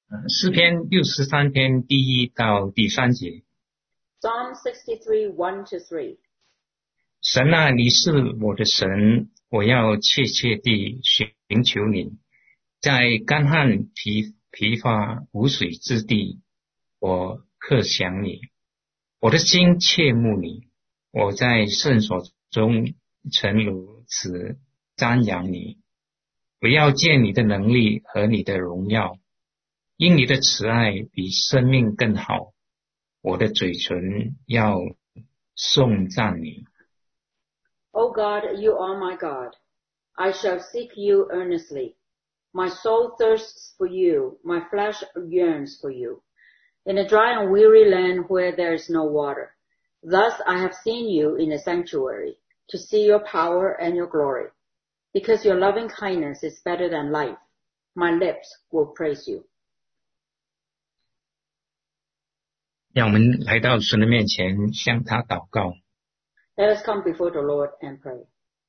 诗篇63篇第1到第3节。 Psalm 63, 1 to 3. 神啊，你是我的神，我要切切地寻求你。在干旱疲乏无水之地，我渴想你。我的心切慕你，我在圣所中曾如此瞻仰你。我要见你的能力和你的荣耀，因你的慈爱比生命更好，我的嘴唇要颂赞你。 O God, you are my God. I shall seek you earnestly. My soul thirsts for you. My flesh yearns for you. In a dry and weary land where there is no water. Thus I have seen you in the sanctuary, to see your power and your glory. Because your loving kindness is better than life, my lips will praise you. 让我们来到神的面前，向他祷告。 Let us come before the Lord and pray.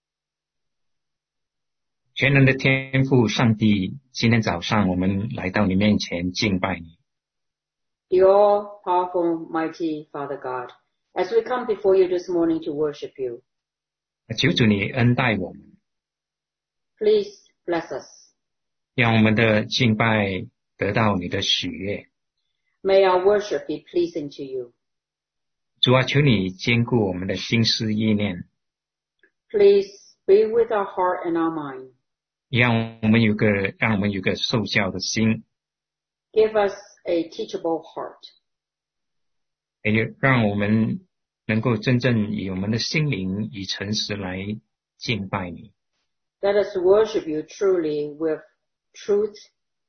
全能的天父上帝，今天早上我们来到你面前敬拜你。 The all-powerful, mighty Father God, as we come before you this morning to worship you, 求主你恩待我们， please bless us. 让我们的敬拜得到你的喜悦。 May our worship be pleasing to you. 主啊，求你坚固我们的心思意念， Please be with our heart and our mind. 让我们有个受教的心， Give us a teachable heart. 也让我们能够真正以我们的心灵以诚实来敬拜你。 Let us worship you truly with truth.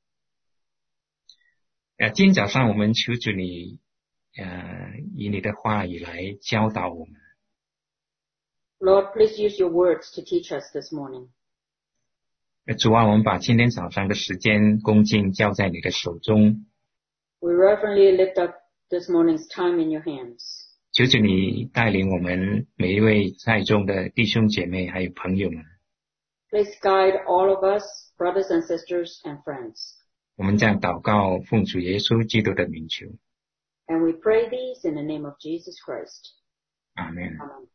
今天早上我们求主你以你的话语来教导我们。 Lord, please use your words to teach us this morning. 主啊，我们把今天早上的时间恭敬交在你的手中， We reverently lift up this morning's time in your hands. 求主你带领我们每一位在众的弟兄姐妹还有朋友们。 Please guide all of us, brothers and sisters and friends. 我们这样祷告，奉主耶稣基督的名求， And we pray these in the name of Jesus Christ. 阿门。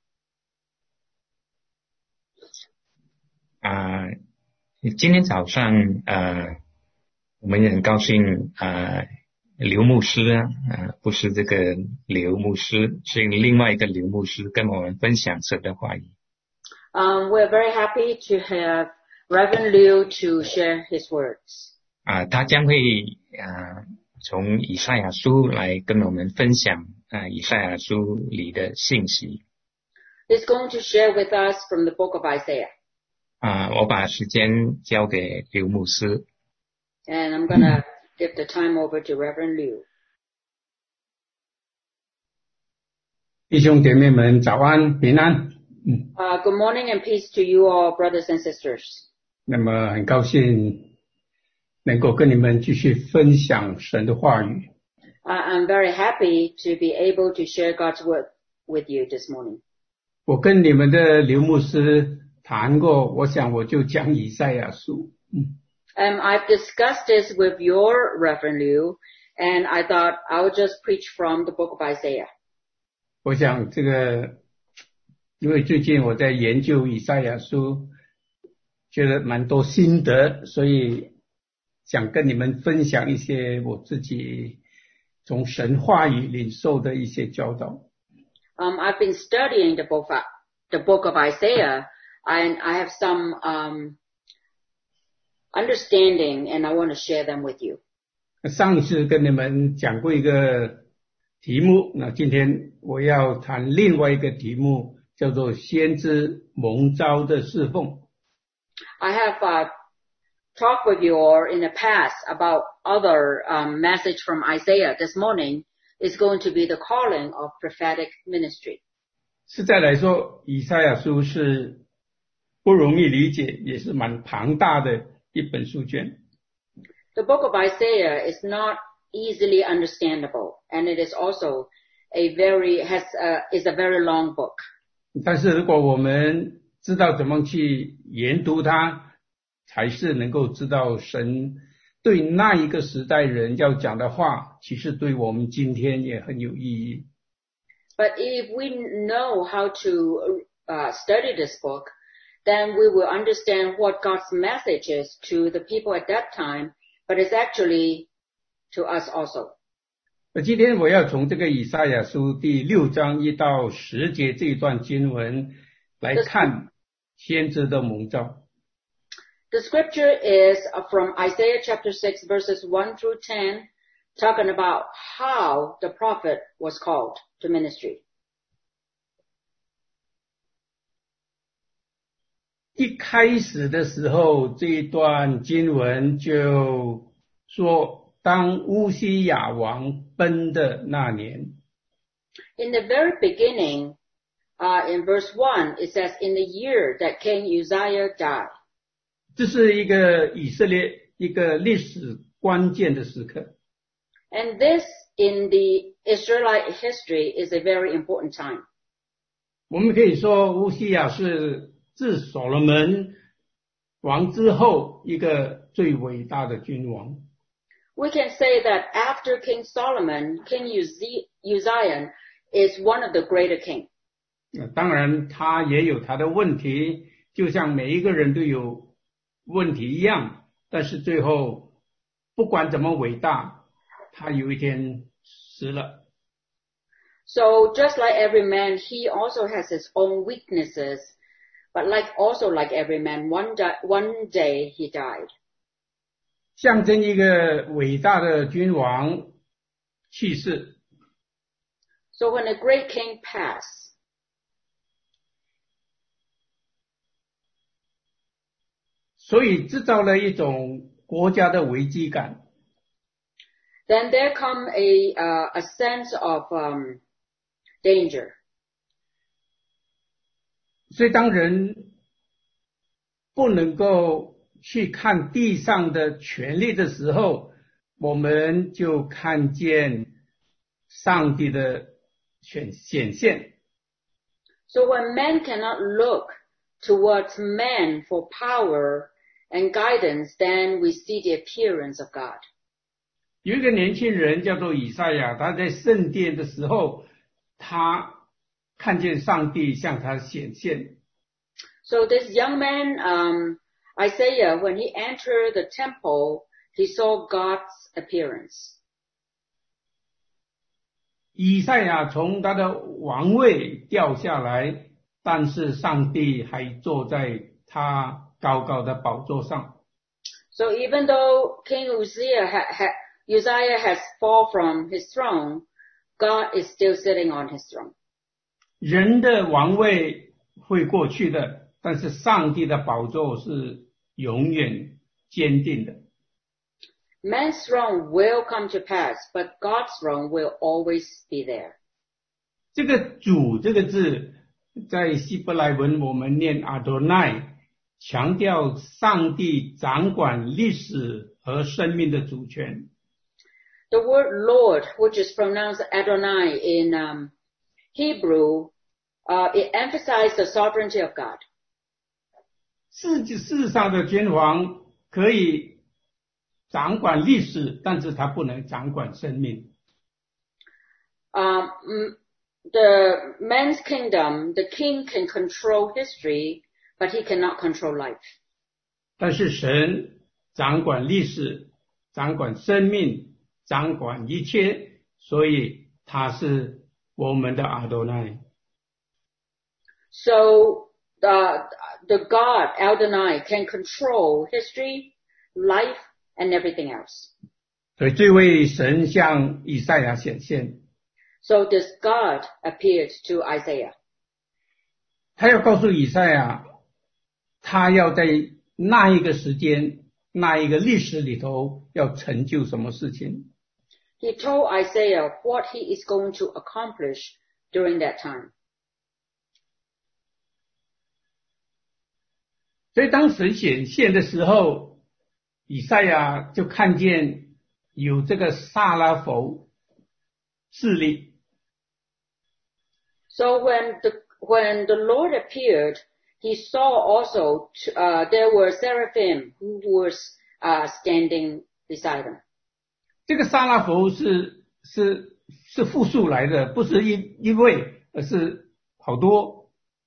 Amen. 今天早上我们也很高兴刘牧师不是这个刘牧师，是另外一个刘牧师跟我们分享神的话语。 We're very happy to have Reverend Liu to share his words. 他将会从以赛亚书来跟我们分享以赛亚书里的信息。 He's going to share with us from the book of Isaiah. 我把时间交给刘牧师。 And I'm going to give the time over to Reverend Liu. 弟兄姐妹们早安平安。 Good morning and peace to you all, brothers and sisters. 那么很高兴能够跟你们继续分享神的话语。 I'm very happy to be able to share God's word with you this morning. 我跟你们的刘牧师谈过，我想我就讲以赛亚书。 I've discussed this with your Reverend Liu, and I thought I would just preach from the book of Isaiah. 我想这个因为最近我在研究以赛亚书，觉得蛮多心得，所以想跟你们分享一些我自己从神话语领受的一些教导。 I've been studying the book of Isaiah, and I have some understanding, and I want to share them with you. 上一次跟你们讲过一个题目，那今天我要谈另外一个题目，叫做先知蒙召的侍奉。 I have talked with you all in the past about other message from Isaiah. This morning is going to be the calling of prophetic ministry. 实在来说，以赛亚书是不容易理解，也是蛮庞大的一本书卷。 The book of Isaiah is not easily understandable, and it is also is a very long book. 但是如果我们知道怎么去研读它，才是能够知道神对那一个时代人要讲的话，其实对我们今天也很有意义。 But if we know how to study this book, then we will understand what God's message is to the people at that time, but it's actually to us also. 今天我要从这个以赛亚书第6章1到10节这一段经文来看先知的蒙召。 The scripture is from Isaiah chapter 6 verses 1 through 10, talking about how the prophet was called to ministry. 一开始的时候，这一段经文就说，当乌西雅王崩的那年。 In the very beginning, in verse 1, it says, in the year that King Uzziah died. 这是一个以色列一个历史关键的时刻。 And this, in the Israelite history, is a very important time. 我们可以说，乌西雅是自所罗门王之后一个最伟大的君王。 We can say that after King Solomon, King Uzziah is one of the greater king. 当然，他也有他的问题，就像每一个人都有问题一样。但是最后，不管怎么伟大，他有一天死了。 So just like every man, he also has his own weaknesses. But also like every man, one day he died. 象征一个伟大的君王去世。 So when a great king passed, 所以制造了一种国家的危机感。 then there come a sense of danger. 所以当人不能够去看地上的权力的时候，我们就看见上帝的显现。 So when men cannot look towards men for power and guidance, then we see the appearance of God. 有一个年轻人叫做以赛亚，他在圣殿的时候，他看见上帝向他显现。 So this young man, Isaiah, when he entered the temple, he saw God's appearance. 以赛亚从他的王位掉下来，但是上帝还坐在他高高的宝座上。 So even though King Uzziah has fall from his throne, God is still sitting on his throne. 人的王位会过去的，但是上帝的宝座是永远坚定的。 Man's throne will come to pass, but God's throne will always be there. 这个主这个字，在希伯来文我们念 Adonai， 强调上帝掌管历史和生命的主权。 The word Lord, which is pronounced Adonai in Hebrew, it emphasizes the sovereignty of God. 世上的君王可以掌管历史，但是他不能掌管生命。 The man's kingdom, the king can control history, but he cannot control life. 但是神掌管历史，掌管生命，掌管一切，所以他是我们的阿多奈。 So the God, Adonai, can control history, life, and everything else. 所以这位神向以赛亚显现。 So this God appeared to Isaiah. 他要告诉以赛亚，他要在那一个时间、那一个历史里头要成就什么事情。 He told Isaiah what he is going to accomplish during that time. 所以当神显现的时候，以赛亚就看见有这个撒拉弗势力。 So when the Lord appeared, he saw also there were seraphim who were standing beside them. 这个萨拉佛是复数来的，不是一位，而是好多。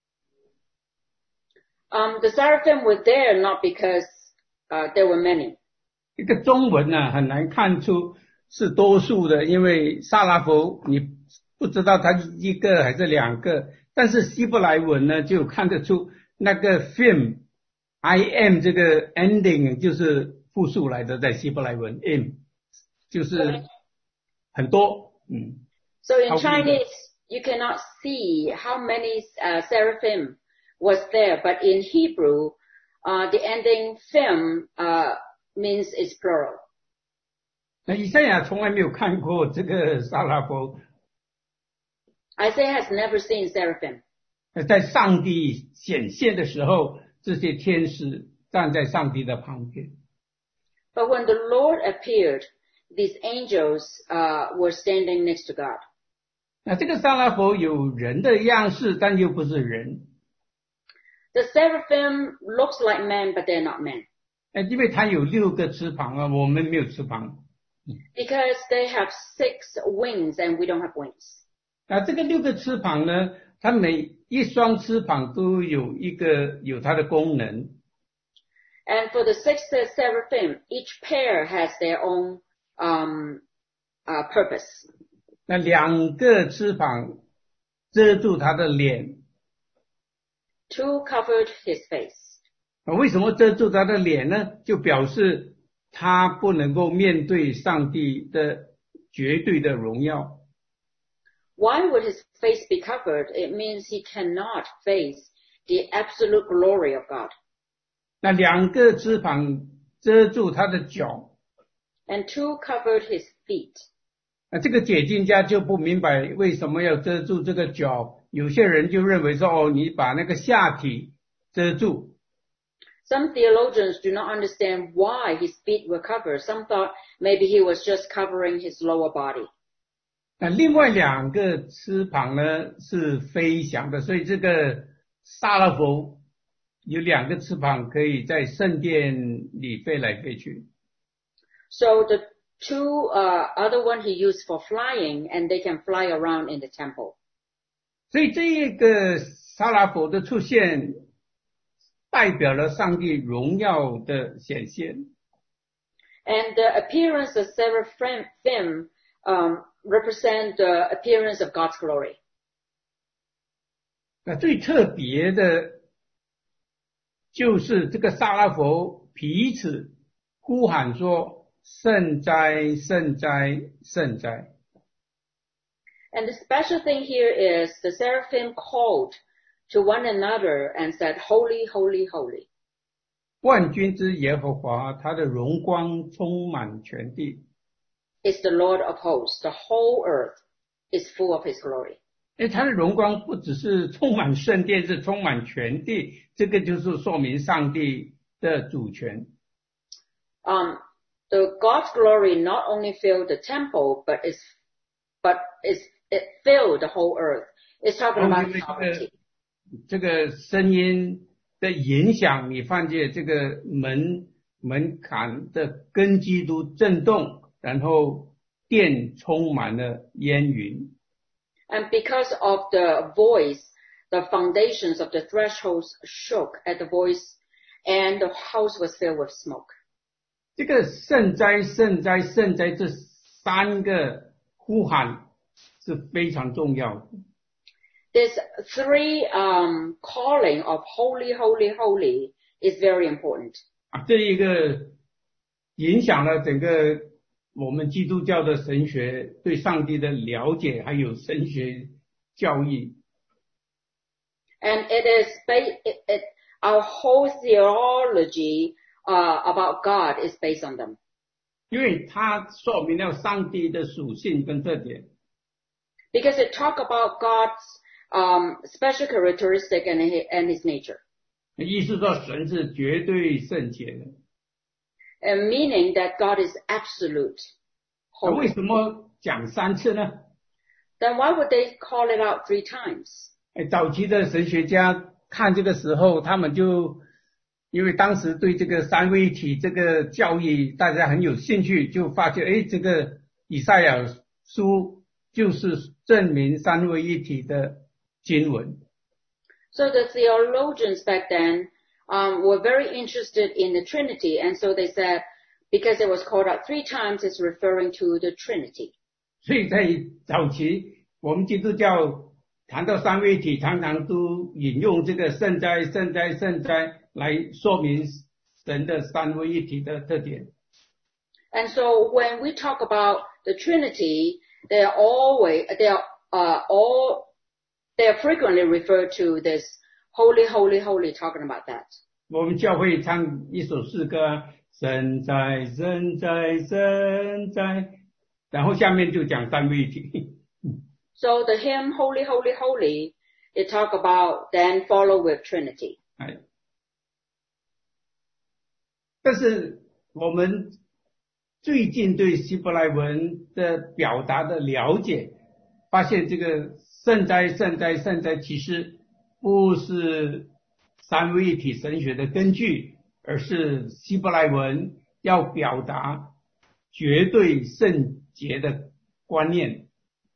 The seraphim were there not because there were many. 这个中文呢很难看出是多数的，因为萨拉佛你不知道它是一个还是两个，但是希伯来文呢就看得出那个 I am 这个 ending 就是复数来的，在希伯来文 im 就是很多。 So in Chinese you cannot see how many seraphim was there, but in Hebrew the ending phim means is plural. 那以赛亚从来没有看过这个萨拉佛。 Isaiah has never seen seraphim. 在上帝显现的时候，这些天使站在上帝的旁边。 But when the Lord appeared, these angels were standing next to God. 那这个萨拉佛有人的样式，但又不是人。 The seraphim looks like men, but they're not men. 因为它有6个翅膀啊，我们没有翅膀。 Because they have 6 wings and we don't have wings. 那这个6个翅膀呢，它每一双翅膀都有它的功能。 And for the 6 seraphim, each pair has their own purpose. 那2个翅膀遮住他的脸。 2 covered his face. 为什么遮住他的脸呢？就表示他不能够面对上帝的绝对的荣耀。 Why would his face be covered? It means he cannot face the absolute glory of God. 那2个翅膀遮住他的脚。 And 2 covered his feet. 那这个解经家就不明白为什么要遮住这个脚，有些人就认为说，你把那个下体遮住。 Some theologians do not understand why his feet were covered. Some thought maybe he was just covering his lower body. 那另外2个翅膀呢是飞翔的，所以这个萨拉佛有2个翅膀可以在圣殿里飞来飞去。 So the 2 other one he used for flying, and they can fly around in the temple. 所以这个萨拉佛的出现代表了上帝荣耀的显现。 And the appearance of seraphim represent the appearance of God's glory. 那最特别的就是这个萨拉佛彼此呼喊说，圣哉，圣哉，圣哉。 And the special thing here is the seraphim called to one another and said, Holy, holy, holy. 万军之耶和华，他的荣光充满全地。 Is the Lord of hosts. The whole earth is full of his glory. 他的荣光不只是充满圣殿，是充满全地，这个就是说明上帝的主权。 The God's glory not only filled the temple, but it filled the whole earth. It's talking about sovereignty. 这个声音的影响，你发现这个门槛的根基都震动，然后殿充满了烟云。 And because of the voice, the foundations of the thresholds shook at the voice, and the house was filled with smoke. 这个圣哉，圣哉，圣哉，这3个呼喊是非常重要的。 This 3 calling of holy, holy, holy is very important. 这一个影响了整个我们基督教的神学对上帝的了解，还有神学教义。 And it is our whole theology about God is based on them. 因为它说明了上帝的属性跟特点。 Because it talk about God's special characteristic and his nature. 意思说神是绝对圣洁的。 And meaning that God is absolute. 为什么讲3次呢？ Then why would they call it out 3 times? 早期的神学家看这个时候，他们就因为当时对这个三位一体这个教义大家很有兴趣，就发觉这个以赛亚书就是证明三位一体的经文。 So the theologians back then were very interested in the Trinity, and so they said, because it was called out 3 times, it's referring to the Trinity. 所以在早期我们基督教谈到三位一体，常常都引用这个圣哉圣哉圣哉来说明神的三位一体的特点。 And so when we talk about the Trinity, they are frequently referred to this holy, holy, holy, talking about that. 我们教会唱一首诗歌，神哉神哉神哉，然后下面就讲三位一体。 So the hymn Holy, Holy, Holy, it talk about then follow with Trinity. 但是我们最近对希伯来文的表达的了解，发现这个圣哉圣哉圣哉其实不是三位一体神学的根据，而是希伯来文要表达绝对圣洁的观念。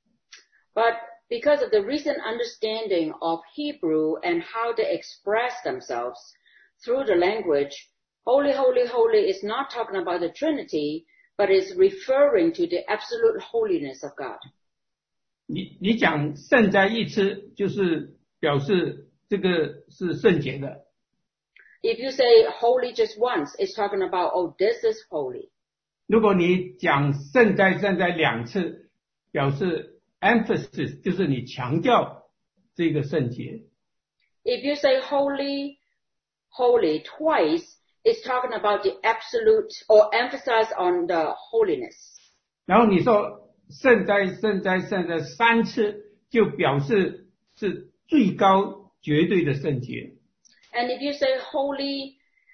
But because of the recent understanding of Hebrew and how they express themselves through the language, Holy, Holy, Holy is not talking about the Trinity, but is referring to the absolute holiness of God. 你讲圣哉一次，就是表示这个是圣洁的。 If you say holy just once, it's talking about, oh, this is holy. 如果你讲圣哉圣哉2次，表示 emphasis 就是你强调这个圣洁。 If you say holy, holy twice, it's talking about the absolute or emphasize on the holiness. 然后你说圣哉圣哉圣哉3次，就表示是最高绝对的圣洁。 And if you say holy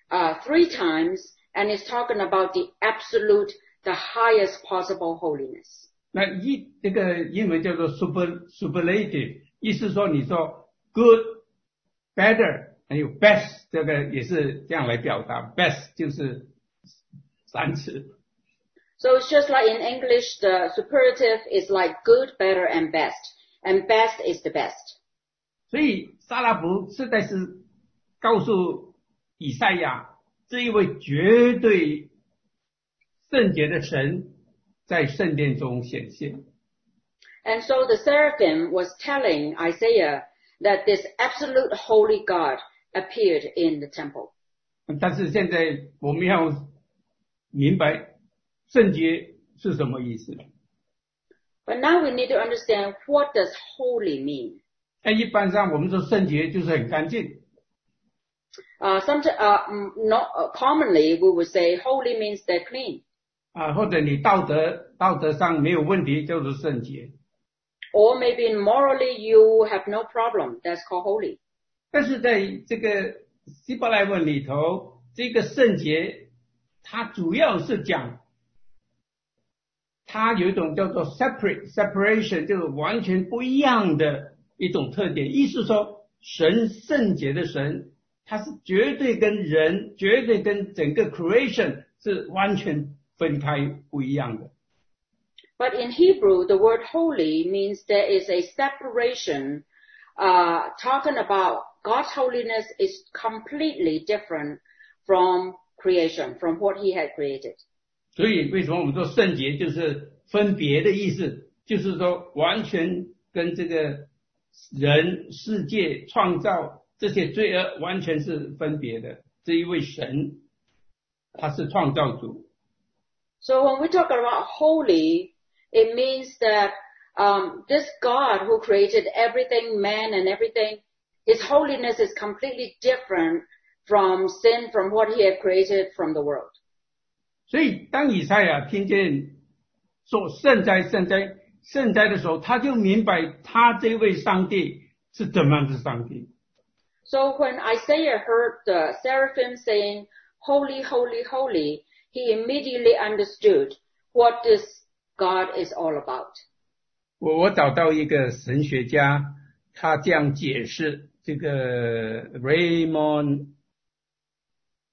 3 times, and it's talking about the absolute, the highest possible holiness. 那这个英文叫做 superlative， 意思说你说 good, better， 还有 best， 这个也是这样来表达 ，best 就是3次。 So it's just like in English, the superlative is like good, better, and best is the best. 所以撒拉弗实在是告诉以赛亚，这一位绝对圣洁的神在圣殿中显现。 And so the seraphim was telling Isaiah that this absolute holy God appeared in the temple. 但是现在我们要明白圣洁是什么意思。 But now we need to understand, what does holy mean? 一般上我们说圣洁就是很干净。 Commonly we would say holy means they're clean. 或者你道德上没有问题就是圣洁。 Or maybe morally you have no problem, that's called holy. 但是在这个希伯来文里头，这个圣洁它主要是讲它有一种叫做 separation， 就是完全不一样的一种特点。意思说神圣洁的神，他是绝对跟人，绝对跟整个 creation 是完全分开不一样的。 But in Hebrew, the word holy means there is a separation, talking about God's holiness is completely different from creation, from what he had created. 所以为什么我们说圣洁就是分别的意思，就是说完全跟这个人、世界、创造这些罪恶完全是分别的。这一位神他是创造主。 So when we talk about holy, it means that this God who created everything, man and everything, his holiness is completely different from sin, from what he had created from the world. 所以当以赛亚听见说圣哉圣哉圣哉的时候，他就明白他这位上帝是怎么样的上帝。 So when Isaiah heard the seraphim saying, holy, holy, holy, he immediately understood what this God is all about. 我找到一个神学家，他这样解释这个 Raymond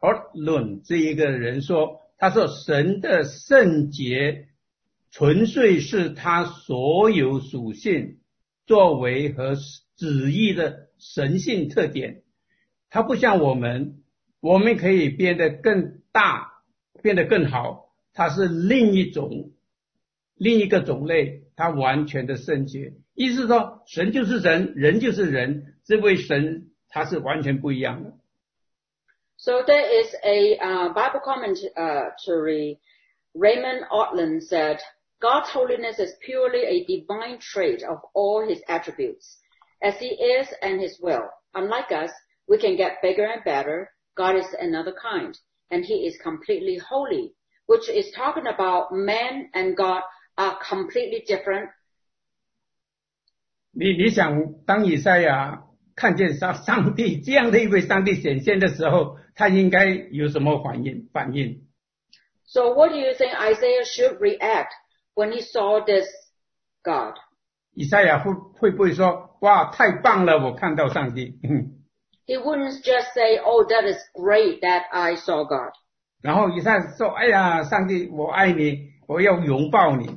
Ortlund 这一个人说，他说神的圣洁纯粹是他所有属性、作为和旨意的神性特点。他不像我们可以变得更大，变得更好，他是另一个种类，他完全的圣洁。意思是说，神就是神，人就是人，这位神他是完全不一样的。 So there is a Bible commentary. Raymond Ortlund said, God's holiness is purely a divine trait of all his attributes, as he is and his will. Unlike us, we can get bigger and better. God is another kind, and he is completely holy, which is talking about man and God are completely different. 你想，当以赛亚看见上帝这样的一位上帝显现的时候，他应该有什么反应？ So what do you think Isaiah should react when he saw this God? 以赛亚会不会说，哇，太棒了，我看到上帝。 He wouldn't just say, oh, that is great that I saw God. 然后以赛亚说，哎呀，上帝，我爱你，我要拥抱你。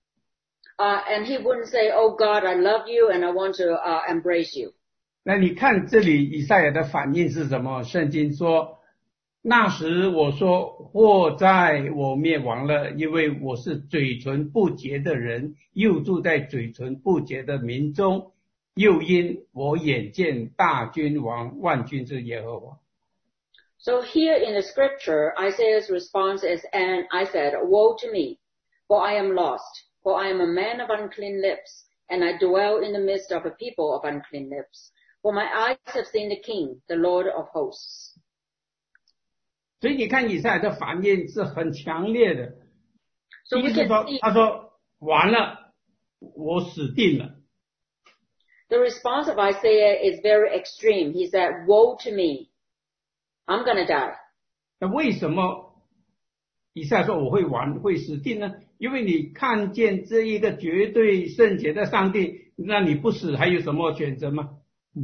And he wouldn't say, oh God, I love you and I want to embrace you. 那你看这里以赛亚的反应是什么？圣经说，那时我说，祸在我灭亡了，因为我是嘴唇不洁的人，又住在嘴唇不洁的民中，又因我眼见大君王万军之耶和华。 So here in the scripture, Isaiah's response is, and I said, woe to me, for I am lost, for I am a man of unclean lips, and I dwell in the midst of a people of unclean lips. For my eyes have seen the King, the Lord of hosts. 所以你看以赛亚的反应是很强烈的。 So 意思说，他说完了，我死定了。 The response of Isaiah is very extreme. He said, woe to me, I'm gonna die. 那为什么以赛亚说我会死定呢？因为你看见这一个绝对圣洁的上帝，那你不死还有什么选择吗？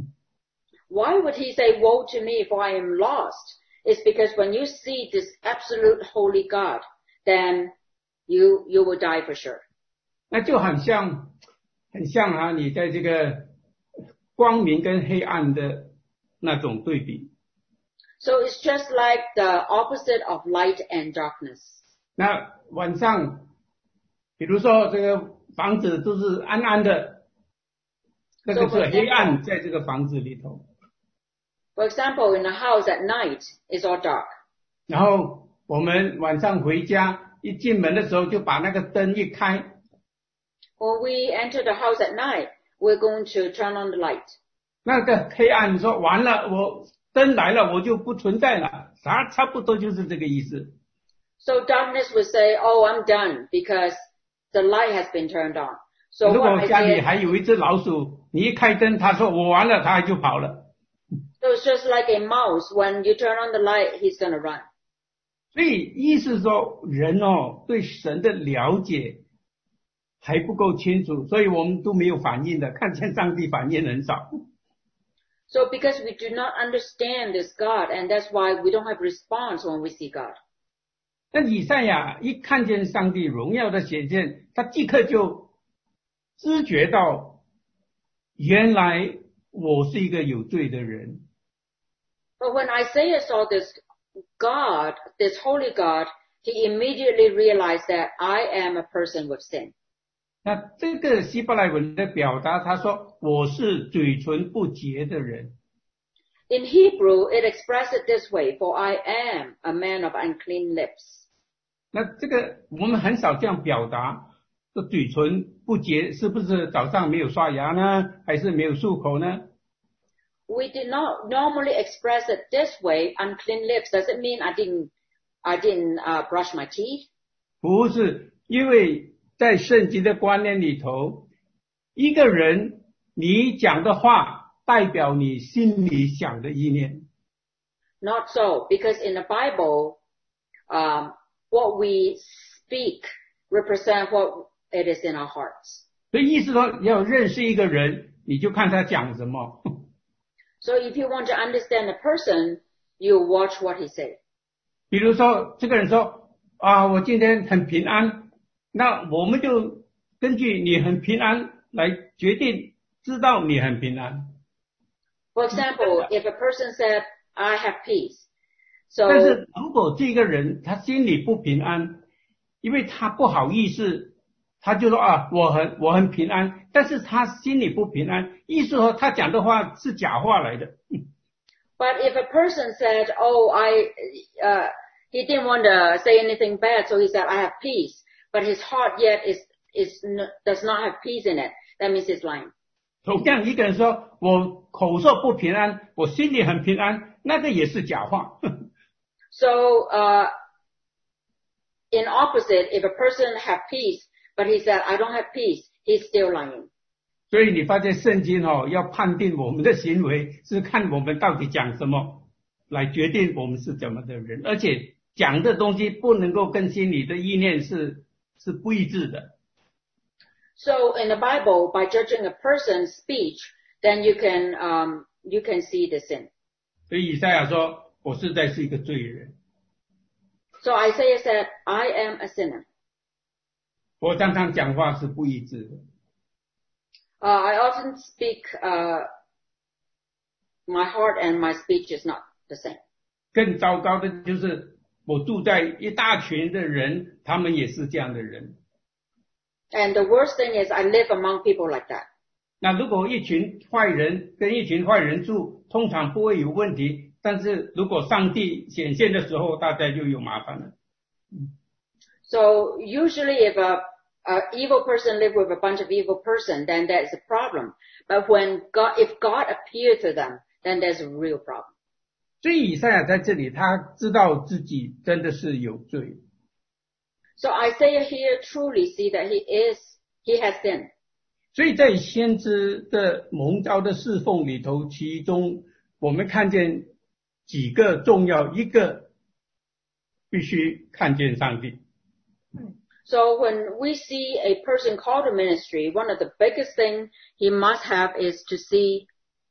Why would he say, woe to me, for I am lost? It's because when you see this absolute holy God, then you will die for sure. 那就很像啊，你在这个光明跟黑暗的那种对比。 So it's just like the opposite of light and darkness. 那晚上，比如说这个房子都是暗暗的，那个是黑暗在这个房子里头。 For example, in a house at night, it's all dark. 然后我们晚上回家，一进门的时候就把那个灯一开。 When we enter the house at night, we're going to turn on the light. 那个黑暗说完了，我灯来了，我就不存在了，差不多就是这个意思。 So darkness would say, oh, I'm done because the light has been turned on. So 如果家里还有一只老鼠，你一开灯，他说我完了，他就跑了。 So it's just like a mouse. When you turn on the light, he's going to run. 所以意思说，人对神的了解还不够清楚，所以我们都没有反应的，看见上帝反应很少。 So because we do not understand this God, and that's why we don't have response when we see God. 但以赛亚一看见上帝荣耀的显现，他即刻就知觉到，原来我是一个有罪的人。 But when Isaiah saw this God, this holy God, he immediately realized that I am a person with sin. 那这个希伯来文的表达，他说我是嘴唇不洁的人。 In Hebrew, it expressed it this way, for I am a man of unclean lips. 那这个我们很少这样表达，这嘴唇不洁是不是早上没有刷牙呢，还是没有漱口呢？ We did not normally express it this way, unclean lips. Does it mean I didn't brush my teeth? 不是，因为在圣经的观念里头，一个人你讲的话代表你心里想的意念。 Not so, because in the Bible, what we speak represent what it is in our hearts. 所以意思说，要认识一个人，你就看他讲什么。 So if you want to understand a person, you watch what he says. 比如说这个人说啊，我今天很平安，那我们就根据你很平安来决定知道你很平安。 For example, if a person said, I have peace. 但 So, 是如果这个人他心里不平安，因为他不好意思，他就说啊，我很平安，但是他心里不平安，意思说他讲的话是假话来的。 but if a person said, he didn't want to say anything bad, so he said, I have peace, but his heart yet does not have peace in it, that means he's lying. 同样一个人说我口说不平安，我心里很平安，那个也是假话。 So, in opposite, if a person have peace, but he said, I don't have peace, he's still lying. 所以你发现圣经要判定我们的行为是看我们到底讲什么来决定我们是怎么的人，而且讲的东西不能够跟心里的意念是不一致的。 So in the Bible, by judging a person's speech, then you can see the sin. 所以以赛亚说我实在是一个罪人。 So Isaiah said, I am a sinner. 我常常讲话是不一致的。 I often speak, my heart and my speech is not the same. 更糟糕的就是我住在一大群的人，他们也是这样的人。 And the worst thing is I live among people like that. 那如果一群坏人跟一群坏人住，通常不会有问题，但是如果上帝显现的时候，大家就有麻烦了。 So usually if a evil person live with a bunch of evil person, then there's a problem. But if God appeared to them, then there's a real problem. 所以以赛亚在这里，他知道自己真的是有罪。 So Isaiah here truly see that he has sinned. 所以在先知的蒙召的侍奉里头，其中我们看见几个重要，一个必须看见上帝。 So when we see a person called to ministry, one of the biggest thing he must have is to see.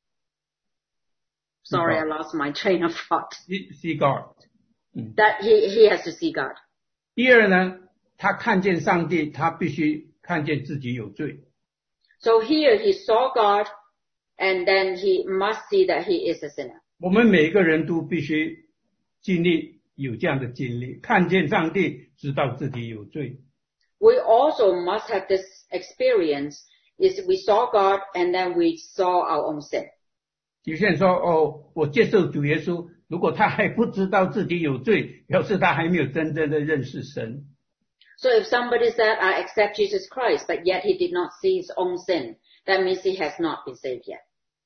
Sorry, I lost my train of thought. See God. That he has to see God. 第二呢，他看见上帝，他必须看见自己有罪。 So here he saw God, and then he must see that he is a sinner. 我们每个人都必须经历有这样的经历，看见上帝，知道自己有罪。 We also must have this experience, is we saw God and then we saw our own sin. 有些人说哦，我接受主耶稣，如果他还不知道自己有罪，表示他还没有真正的认识神。 So if somebody said, I accept Jesus Christ, but yet he did not see his own sin, that means he has not been saved yet.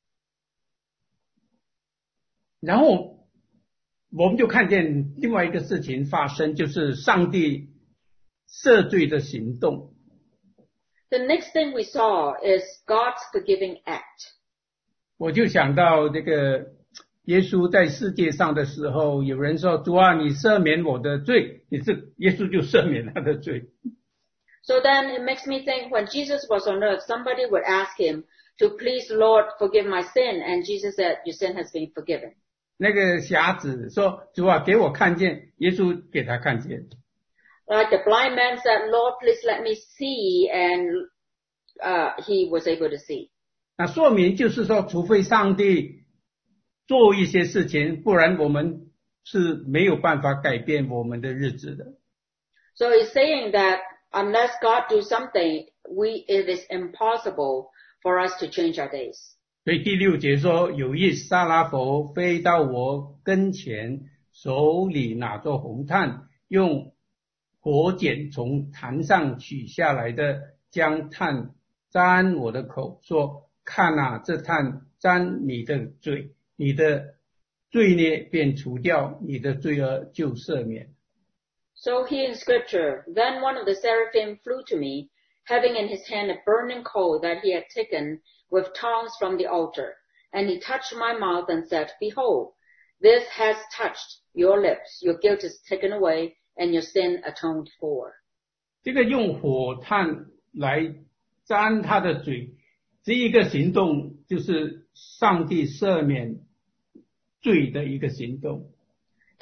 然后我们就看见另外一个事情发生，就是上帝赦罪的行动。 The next thing we saw is God's forgiving act. 我就想到这个耶稣在世界上的时候，有人说主啊，你赦免我的罪，耶稣就赦免他的罪。 So then it makes me think when Jesus was on earth, somebody would ask him to please Lord forgive my sin, and Jesus said, your sin has been forgiven. 那个瞎子说主啊，给我看见，耶稣给他看见。 Like the blind man said, Lord, please let me see, and he was able to see. 那说明就是说，除非上帝做一些事情，不然我们是没有办法改变我们的日子的。 So he's saying that unless God do something, it is impossible for us to change our days. 所以第6节说，有一撒拉佛飞到我跟前，手里拿着红炭，用火剪从坛上取下来的，将炭沾我的口，说看啊，这炭沾你的罪，你的罪孽便除掉，你的罪恶就赦免。 So here in scripture, then one of the seraphim flew to me, having in his hand a burning coal that he had taken with tongs from the altar. And he touched my mouth and said, Behold, this has touched your lips. Your guilt is taken away and your sin atoned for. 这个用火炭来沾他的嘴，这一个行动就是上帝赦免罪的一个行动。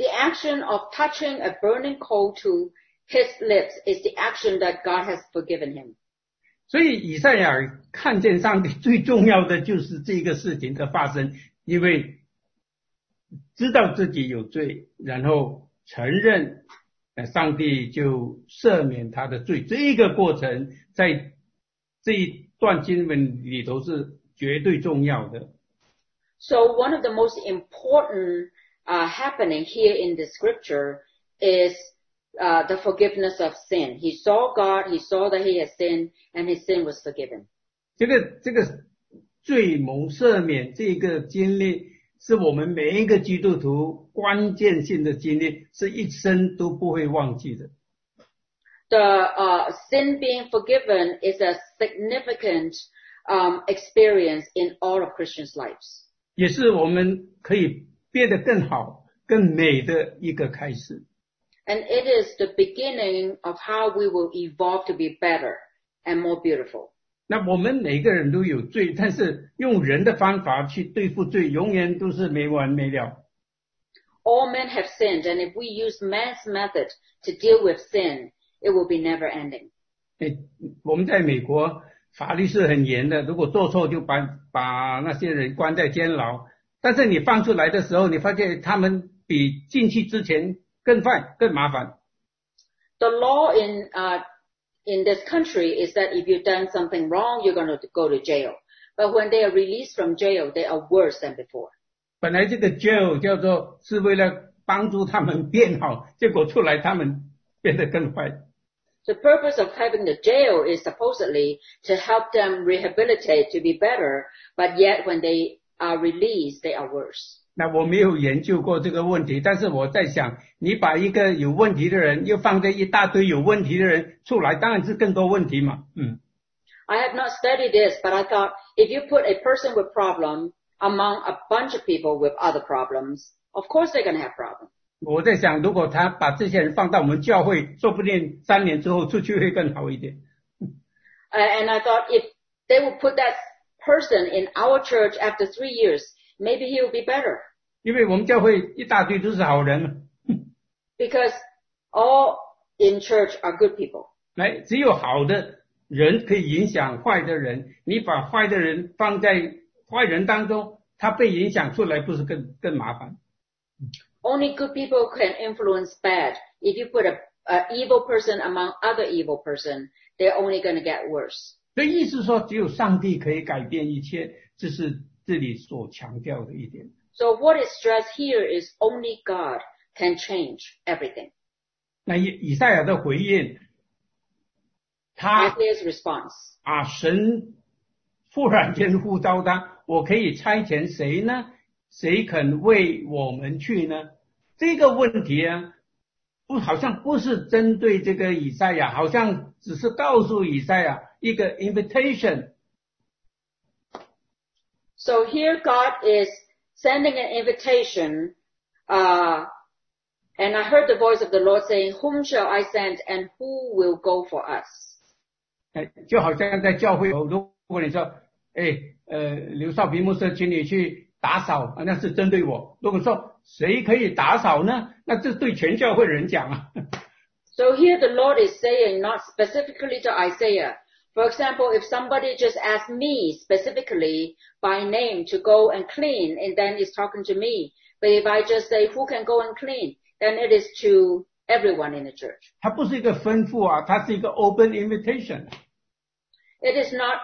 the action of touching a burning coal to his lips is the action that God has forgiven him. 所以以赛亚看见上帝最重要的就是这个事情的发生，因为知道自己有罪，然后承认上帝就赦免他的罪，这一个过程在这一段经文里头是绝对重要的。 So one of the most important happening here in the scripture is the forgiveness of sin. He saw God, he saw that he had sinned, and his sin was forgiven. 这个罪蒙赦免这个经历是我们每一个基督徒关键性的经历，是一生都不会忘记的。 The sin being forgiven is a significant experience in all of Christians' lives. 也是我们可以变得更好、更美的一个开始。 And it is the beginning of how we will evolve to be better and more beautiful. 那我们每个人都有罪，但是用人的方法去对付罪，永远都是没完没了。 All men have sinned, and if we use man's method to deal with sin, it will be never ending. 我们在美国法律是很严的，如果做错就把那些人关在监牢，但是你放出来的时候，你发现他们比进去之前更坏、更麻烦。 The law in this country is that if you've done something wrong, you're going to go to jail. But when they are released from jail, they are worse than before. 本来这个 jail 叫做是为了帮助他们变好，结果出来他们变得更坏。 The purpose of having the jail is supposedly to help them rehabilitate to be better, but yet when they are released, they are worse. 那我没有研究过这个问题，但是我在想，你把一个有问题的人又放在一大堆有问题的人出来，当然是更多问题嘛。 I have not studied this, but I thought if you put a person with problem among a bunch of people with other problems, of course they're going to have problems. 我在想，如果他把这些人放到我们教会，说不定3年之后出去会更好一点。 And I thought if they would put that person in our church after 3 years, maybe he will be better. 因为我们教会一大堆都是好人。 Because all in church are good people. 只有好的人可以影响坏的人，你把坏的人放在坏人当中，他被影响出来不是更麻烦。 Only good people can influence bad. If you put a evil person among other evil person, they're only going to get worse. 所以意思说，只有上帝可以改变一切，这是这里所强调的一点。 So what is stressed here is only God can change everything. 那以赛亚的回应，他 Isaiah's response. 神忽然间呼召他，我可以差遣谁呢？谁肯为我们去呢？这个问题啊，好像不是针对这个以赛亚，好像只是告诉以赛亚一个 invitation。 So here God is sending an invitation, and I heard the voice of the Lord saying, "Whom shall I send, and who will go for us?" 就好像在教会，如果你说，刘少平牧师，请你去打扫，那是针对我。如果说谁可以打扫呢？那这对全教会人讲啊。 So here the Lord is saying, not specifically to Isaiah. For example, if somebody just asked me specifically by name to go and clean, and then is talking to me. But if I just say, who can go and clean, then it is to everyone in the church. 它不是一个吩咐啊，它是一个 open invitation。 It is not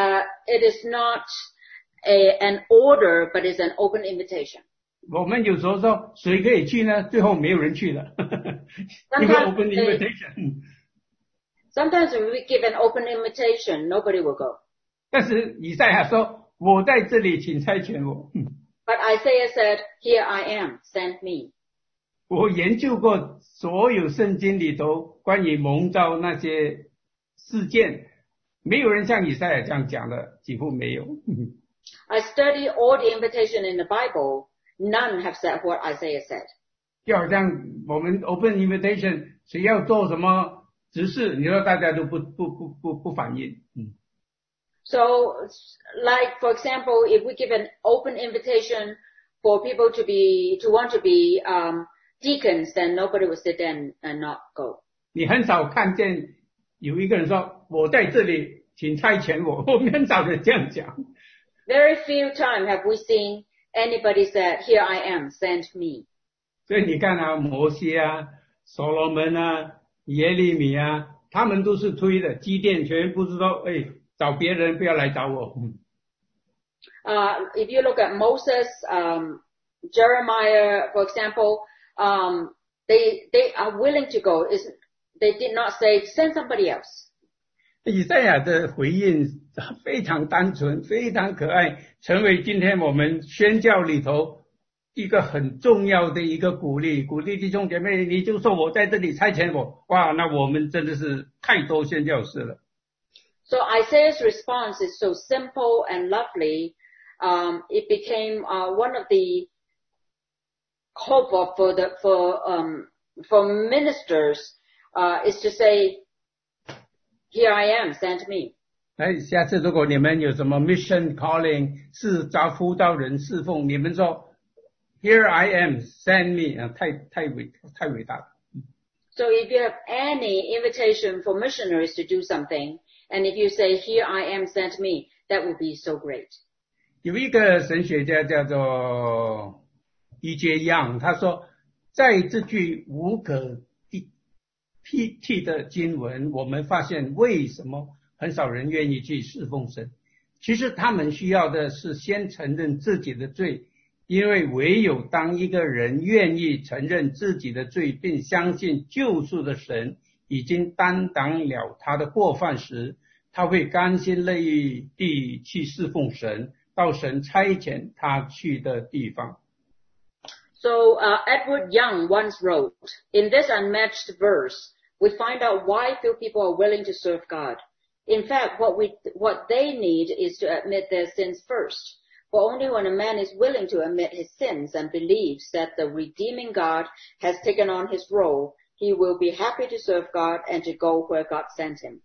an order, but it's an open invitation. 我们有时候说谁可以去呢？最后没有人去了，因为 open invitation。 Sometimes when we give an open invitation, nobody will go. 但是以赛亚说：“我在这里，请差遣我。” But Isaiah said, "Here I am, send me." 我研究过所有圣经里头关于蒙召那些事件，没有人像以赛亚这样讲的，几乎没有。 I studied all the invitation in the Bible. None have said what Isaiah said. 就好像我们 open invitation， 谁要做什么执事，你说大家都不反应。 So, like for example, if we give an open invitation for people to want to be deacons, then nobody would sit there and not go. 你很少看见有一个人说我在这里请差遣我，我们很少人这样讲。 Very few times have we seen anybody said, here I am, send me. 所以你看啊，摩西啊、所罗门啊、耶利米啊，他们都是推的，基甸全部是说，找别人不要来找我。 If you look at Moses, Jeremiah, for example, they are willing to go. They did not say, send somebody else. 以赛亚的回应非常单纯，非常可爱，成为今天我们宣教里头一个很重要的一个鼓励，鼓励弟兄姐妹，你就说我在这里差遣我，哇，那我们真的是太多宣教士了。 So Isaiah's response is so simple and lovely. It became one of the hope for ministers is to say, here I am, send me. 下次如果你们有什么 mission calling 是招辅导人侍奉，你们说 here I am, send me， 太伟大了。 So if you have any invitation for missionaries to do something, and if you say, here I am, send me, that would be so great. 有一个神学家叫做E.J. Young， 他说，在这句无可替替的经文，我们发现为什么很少人愿意去侍奉神。其实他们需要的是先承认自己的罪，因为唯有当一个人愿意承认自己的罪，并相信救赎的神已经担当了他的过犯时，他会甘心乐意地去侍奉神，到神差遣他去的地方。 So Edward Young once wrote, in this unmatched verse, we find out why few people are willing to serve God. In fact, what they need is to admit their sins first. For only when a man is willing to admit his sins and believes that the redeeming God has taken on his role, he will be happy to serve God and to go where God sent him.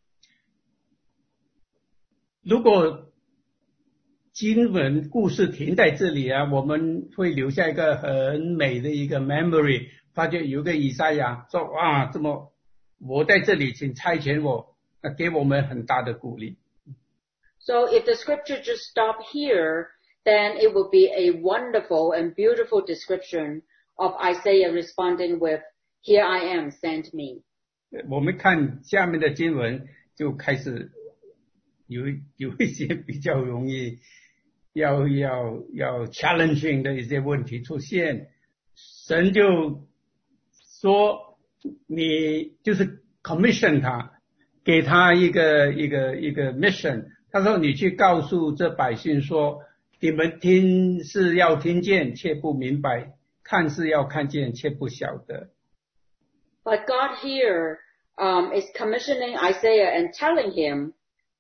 如果经文故事停在这里啊，我们会留下一个很美的一个 memory， 发觉有个以赛亚说啊，这么我在这里请差遣我，给我们很大的鼓励。 So if the scripture just stop here, then it will be a wonderful and beautiful description of Isaiah responding with, here I am, send me. 我们看下面的经文就开始有一些比较容易要 challenging 的一些问题出现。神就说你就是 commission 他，给他一个 mission， 他说你去告诉这百姓说，你们听是要听见却不明白，看是要看见却不晓得。 But God here is commissioning Isaiah and telling him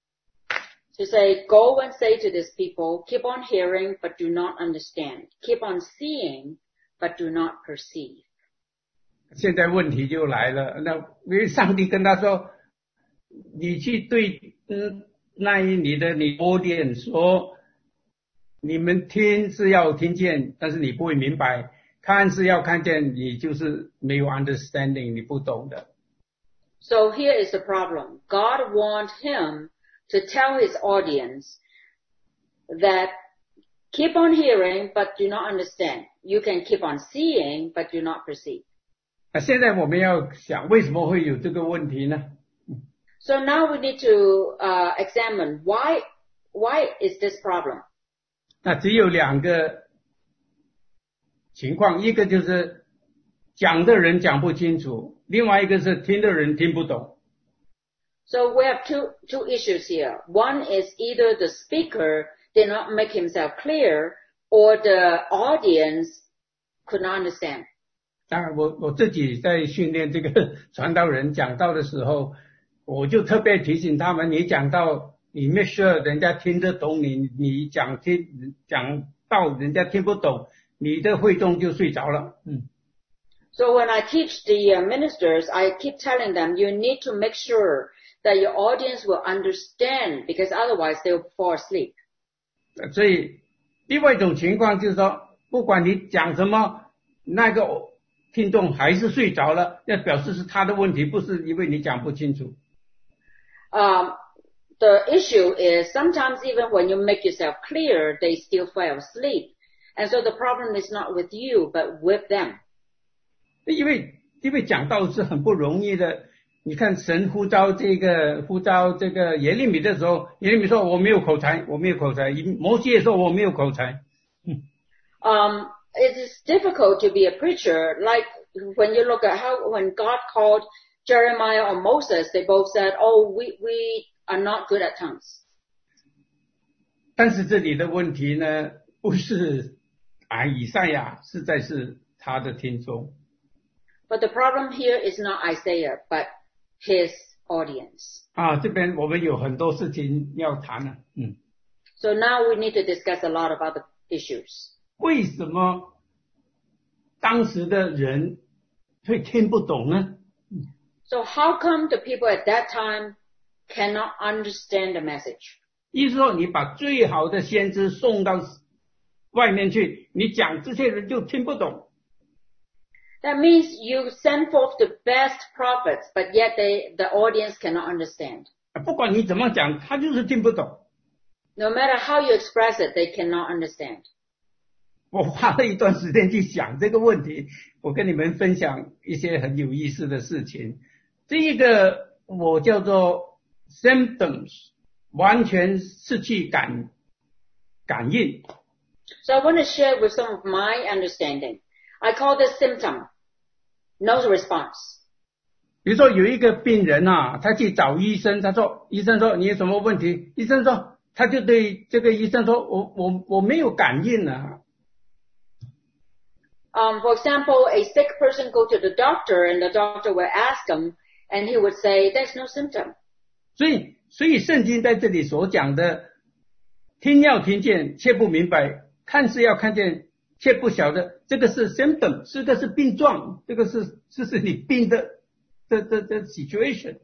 to say, go and say to this people, keep on hearing but do not understand. Keep on seeing but do not perceive. 现在问题就来了，那因为上帝跟他说，你去对你 audience 说，你们听是要听见，但是你不会明白，看是要看见，你就是没有 understanding， 你不懂的。 So here is the problem. God wants him to tell his audience that keep on hearing but do not understand. You can keep on seeing but do not perceive. 现在我们要想为什么会有这个问题呢？ So now we need to examine why is this problem? 那只有两个情况，一个就是讲的人讲不清楚，另外一个是听的人听不懂。 So we have two issues here. One is either the speaker did not make himself clear or the audience could not understand. 当然我自己在训练这个传道人讲道的时候，我就特别提醒他们，你讲道你 make sure 人家听得懂你讲道人家听不懂，你的会众就睡着了。 So when I teach the ministers, I keep telling them you need to make sure that your audience will understand because otherwise they will fall asleep. 所以另外一种情况就是说，不管你讲什么，那个听众还是睡着了，那表示是他的问题，不是因为你讲不清楚。 The issue is sometimes even when you make yourself clear, they still fall asleep. And so the problem is not with you, but with them. 因为讲道是很不容易的。你看神呼召这个耶利米的时候，耶利米说我没有口才，摩西也说我没有口才。 It is difficult to be a preacher. Like when you look at when God called Jeremiah or Moses, they both said, "Oh, we are not good at tongues." 但是这里的问题呢，不是以赛亚，实在是他的听众。 But the problem here is not Isaiah, but his audience. 这边我们有很多事情要谈了。 So now we need to discuss a lot of other issues. 为什么当时的人会听不懂呢？ So how come the people at that time cannot understand the message? 意思说，你把最好的先知送到外面去，你讲这些人就听不懂。 That means you send forth the best prophets, but yet the audience cannot understand. 不管你怎么讲，他就是听不懂。 No matter how you express it, they cannot understand. 我花了一段时间去想这个问题，我跟你们分享一些很有意思的事情。这一个我叫做 symptoms， 完全失去感应。 So I want to share with some of my understanding. I call this symptom, no response. 比如说有一个病人他去找医生，医生说你有什么问题？医生说他就对这个医生说我没有感应啊。 For example, a sick person go to the doctor and the doctor will ask him and he would say, there's no symptom. 所以圣经在这里所讲的，听要听见，却不明白；看是要看见，却不晓得，这个是 symptom， 这个是病状，这是你病的situation。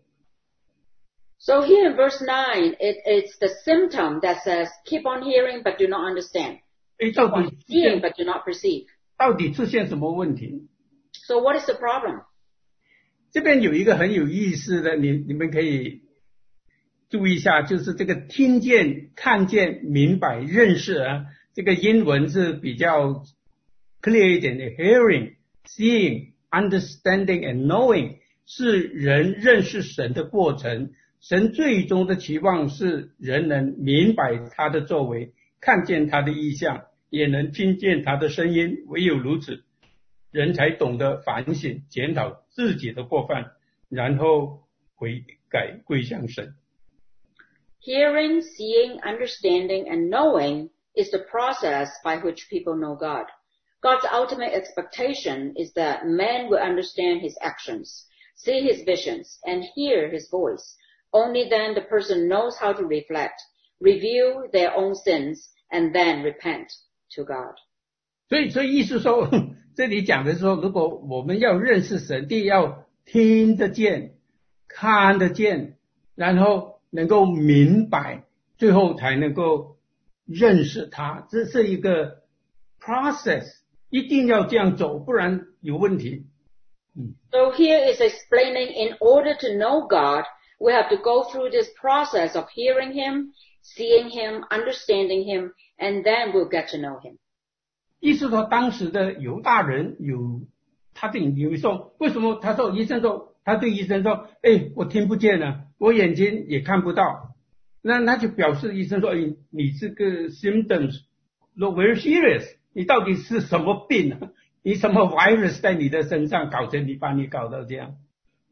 So here in verse 9, it's the symptom that says, keep on hearing but do not understand. Keep on seeing but do not perceive. 到底出现什么问题？ So what is the problem? 这边有一个很有意思的，你们可以注意一下，就是这个听见、看见、明白、认识这个英文是比较 clear 一点的 ，hearing, seeing, understanding and knowing 是人认识神的过程。神最终的期望是人能明白他的作为，看见他的意象，也能听见他的声音。唯有如此，人才懂得反省、检讨自己的过犯，然后悔改归向神。 Hearing, seeing, understanding, and knowing is the process by which people know God. God's ultimate expectation is that men will understand his actions, see his visions, and hear his voice. Only then the person knows how to reflect, review their own sins, and then repent to God. 所以意思说，这里讲的是说，如果我们要认识神，第一要听得见、看得见，然后能够明白，最后才能够认识他。这是一个 process， 一定要这样走，不然有问题。 So here is explaining in order to know God, we have to go through this process of hearing him, seeing him, understanding him, and then we'll get to know him. 意思说，当时的犹大人他有说，为什么他对医生说，我听不见了，我眼睛也看不到，那就表示医生说，你这个 symptoms look very serious， 你到底是什么病啊？你什么 virus 在你的身上把你搞到这样？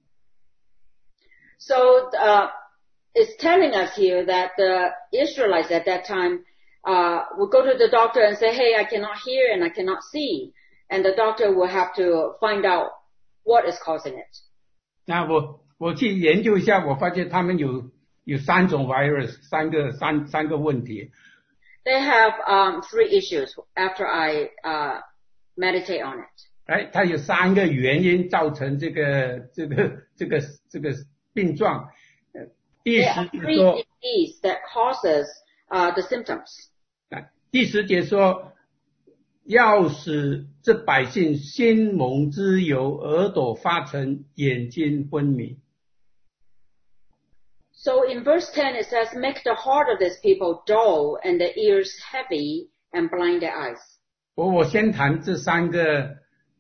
So it's telling us here that the Israelites at that time would go to the doctor and say, hey, I cannot hear and I cannot see. And the doctor will have to find out what is causing it. 那我去研究一下，我发现他们有3种 virus， 三个问题。 They have 3 issues after I meditate on it. 它有3个原因造成这个病状。第10节说 3 disease that causes the symptoms. 第10节说要使这百姓心蒙脂油，耳朵发沉，眼睛昏迷。 So in verse 10 it says, make the heart of this people dull and the ears heavy and blind their eyes. 我先谈这三个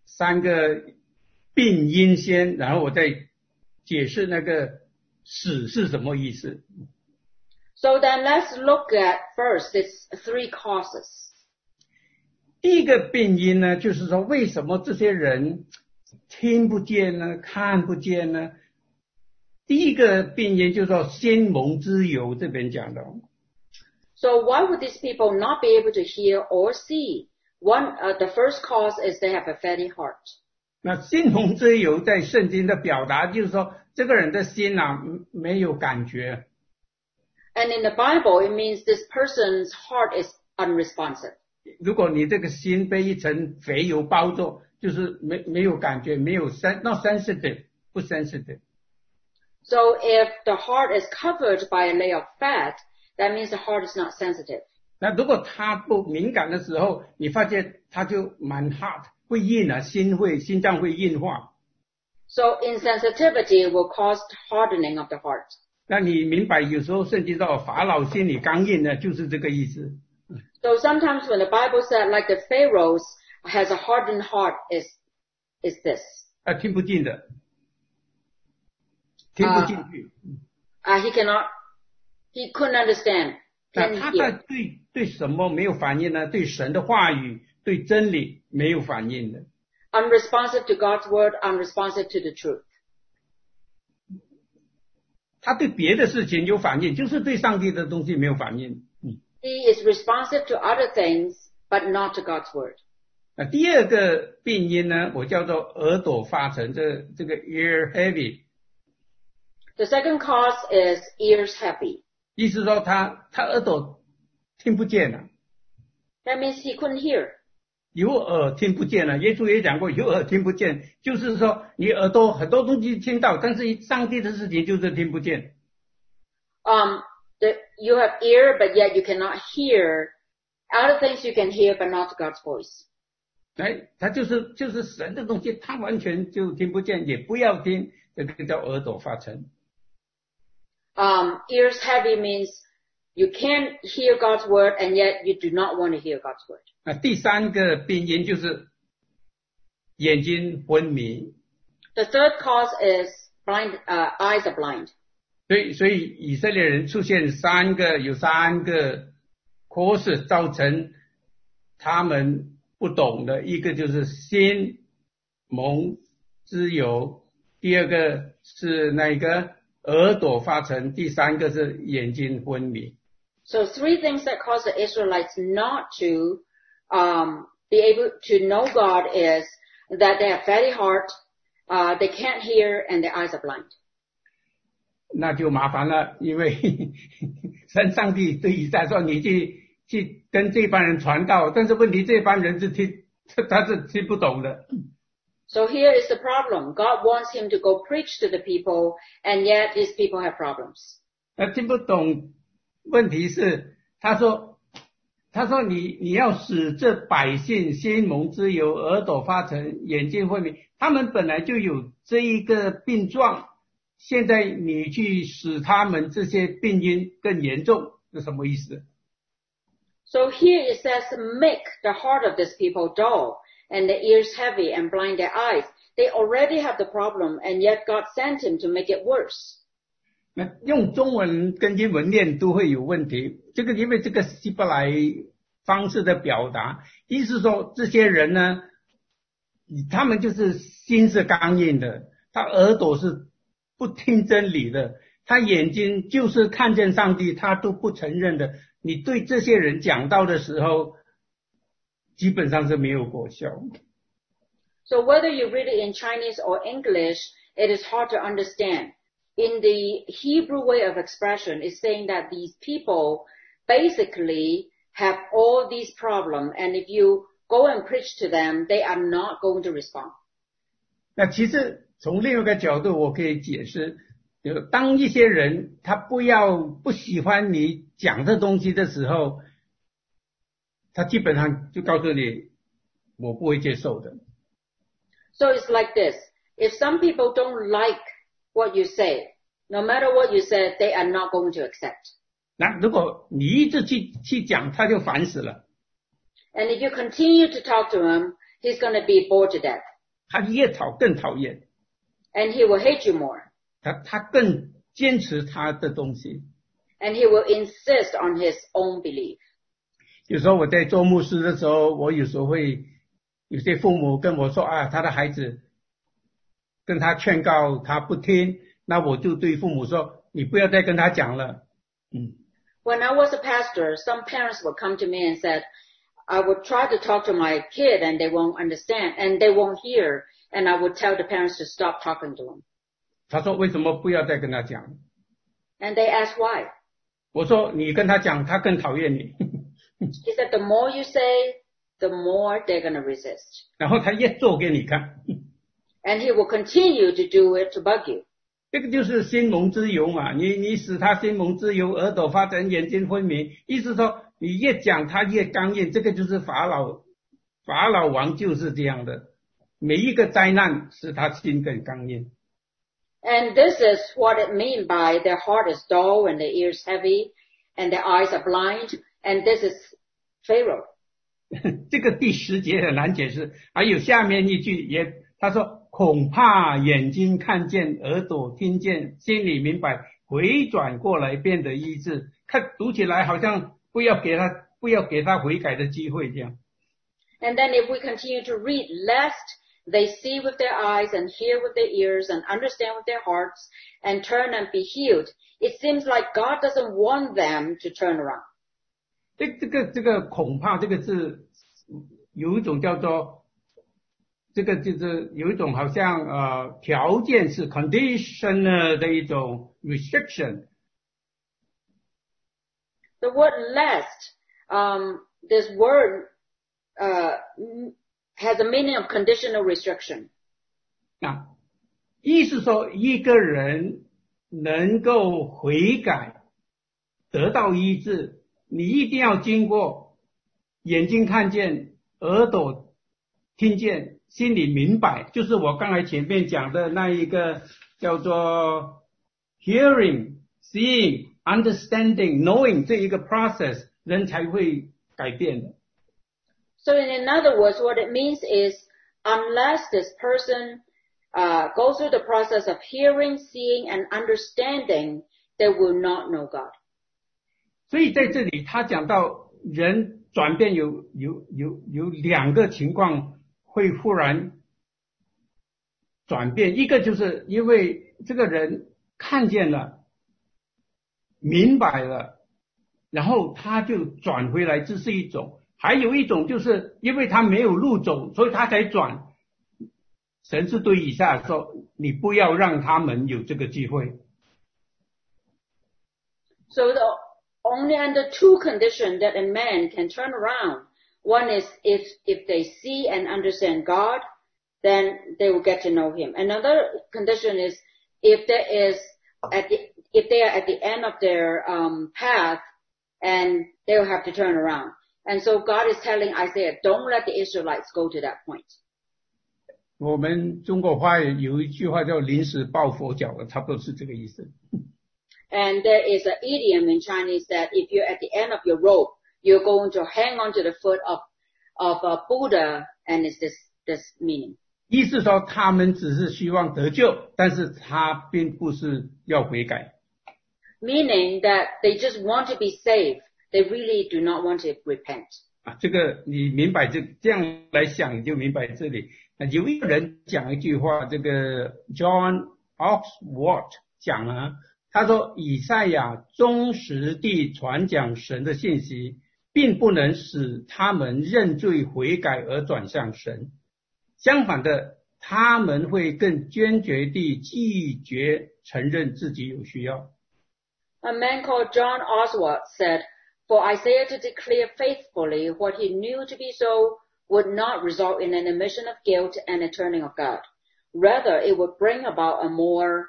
病因先，然后我再解释那个死是什么意思。 So then let's look at first its three causes. 第一个病因呢，就是说为什么这些人听不见呢，看不见呢？第一个病因就是说心蒙脂油，这边讲的。 So why would these people not be able to hear or see? The first cause is they have a fatty heart. 那心蒙脂油在圣经的表达就是说，这个人的心啊没有感觉。 And in the Bible, it means this person's heart is unresponsive. 如果你这个心被一层肥油包着，就是没有感觉，没有not sensitive， 不 sensitive。 So if the heart is covered by a layer of fat, that means the heart is not sensitive. 那如果它不敏感的时候，你发现它就蛮 hard， 会硬啊，心脏会硬化。 So insensitivity will cause hardening of the heart. 那你明白有时候圣经说法老心里刚硬呢，就是这个意思。 So sometimes when the Bible said like the Pharaoh's has a hardened heart is this. 听不进的，听不进去。 he couldn't understand. 那他在对什么没有反应呢？对神的话语，对真理没有反应的。 Unresponsive to God's word, unresponsive to the truth. 他对别的事情有反应，就是对上帝的东西没有反应。 He is responsive to other things, but not to God's word. 第二个病因呢，我叫做耳朵发沉，这个 ear heavy。 The second cause is ears heavy. 意思说他耳朵听不见了。 That means he couldn't hear. 有耳听不见了，耶稣也讲过有耳听不见，就是说你耳朵很多东西听到，但是上帝的事情就是听不见。 You have ear, but yet you cannot hear. Other things you can hear, but not God's voice. 他就是神的东西，他完全就听不见，也不要听，这个叫耳朵发沉。 Ears heavy means you can't hear God's word, and yet you do not want to hear God's word. 第三个病因就是眼睛昏迷。 The third cause is eyes are blind. 所以以色列人出现有三个 cause 造成他们不懂的，一个就是心蒙脂油，第二个是那个耳朵发沉，第三个是眼睛昏迷。 So three things that cause the Israelites not to be able to know God is that they have fatty heart, they can't hear, and their eyes are blind. 那就麻烦了，因为上帝对以赛说，你去跟这帮人传道，但是问题这帮人他是听不懂的。 So here is the problem. God wants him to go preach to the people, and yet these people have problems. 听不懂，问题是他说你要使这百姓心蒙脂油，耳朵发沉，眼睛昏迷，他们本来就有这一个病状，现在你去使他们这些病因更严重，是什么意思？ So here it says, make the heart of these people dull, and the ears heavy, and blind their eyes. They already have the problem, and yet God sent him to make it worse. 那用中文跟英文念都会有问题，因为这个希伯来方式的表达，意思说这些人呢，他们就是心是刚硬的，他耳朵是不听真理的，他眼睛就是看见上帝他都不承认的，你对这些人讲道的时候基本上是没有果效。 So whether you read it in Chinese or English, it is hard to understand. In the Hebrew way of expression, it's saying that these people basically have all these problems, and if you go and preach to them, they are not going to respond. 那其实从另一个角度我可以解释，当一些人他不喜欢你讲的东西的时候，他基本上就告诉你我不会接受的。 So it's like this. If some people don't like what you say, no matter what you said, they are not going to accept. 那如果你一直去讲，他就烦死了。 And if you continue to talk to him, he's going to be bored to death. 他越吵更讨厌， And he will hate you more. 他更坚持他的东西。 And he will insist on his own belief. 有时候我在做牧师的时候，我有时候会有些父母跟我说啊，他的孩子跟他劝告他不听，那我就对父母说，你不要再跟他讲了。 When I was a pastor, some parents would come to me and said, I would try to talk to my kid and they won't understand and they won't hear. And I would tell the parents to stop talking to him. 他说为什么不要再跟他讲？ And they asked why. 我说你跟他讲，他更讨厌你。 He said, the more you say, the more they're going to resist. 然后他越做给你看。 And he will continue to do it to bug you. 这个就是心蒙之油嘛，你使他心蒙之油，耳朵发展，眼睛昏迷，意思说你越讲他越刚硬，这个就是法老王就是这样的，每一个灾难使他心更刚硬。 And this is what it means by their heart is dull and their ears heavy and their eyes are blind. And this is Pharaoh. 这个第10节很难解释，还有下面一句也，他说恐怕眼睛看见，耳朵听见，心里明白，回转过来变得医治。看读起来好像不要给他悔改的机会这样。 And then if we continue to read, lest they see with their eyes and hear with their ears and understand with their hearts and turn and be healed, it seems like God doesn't want them to turn around. 这个恐怕这个字有一种叫做这个就是有一种好像条件是 conditional 的一种 restriction。 The word lest, this word has a meaning of conditional restriction. 意思说一个人能够悔改得到医治，你一定要经过眼睛看见，耳朵听见，心里明白，就是我刚才前面讲的那一个叫做 hearing, seeing, understanding, knowing 这一个 process 人才会改变的。 So in other words, what it means is unless this person goes through the process of hearing, seeing, and understanding, they will not know God. 所以在这里他讲到人转变有2个情况会忽然转变，一个就是因为这个人看见了明白了，然后他就转回来，这是一种。还有一种就是因为他没有路走，所以他才转。神是对以赛亚说，你不要让他们有这个机会。 So only under 2 conditions that a man can turn around. One is if they see and understand God, then they will get to know him. Another condition is if they are at the end of their path and they will have to turn around. And so God is telling Isaiah, don't let the Israelites go to that point. 我们中国话有一句话叫临时抱佛脚的，差不多是这个意思。 And there is an idiom in Chinese that if you're at the end of your rope, you're going to hang on to the foot of a Buddha, and it's this meaning. 意思说他们只是希望得救，但是他并不是要悔改。 Meaning that they just want to be saved. They really do not want to repent. 这个你明白这样来想你就明白这里。有一个人讲一句话，这个 John Oxford 讲了，他说以赛亚忠实地传讲神的信息，并不能使他们认罪悔改而转向神，相反的，他们会更坚决地拒绝承认自己有需要。 A man called John Oswald said, for Isaiah to declare faithfully what he knew to be so would not result in an admission of guilt and a turning of God. Rather, it would bring about a more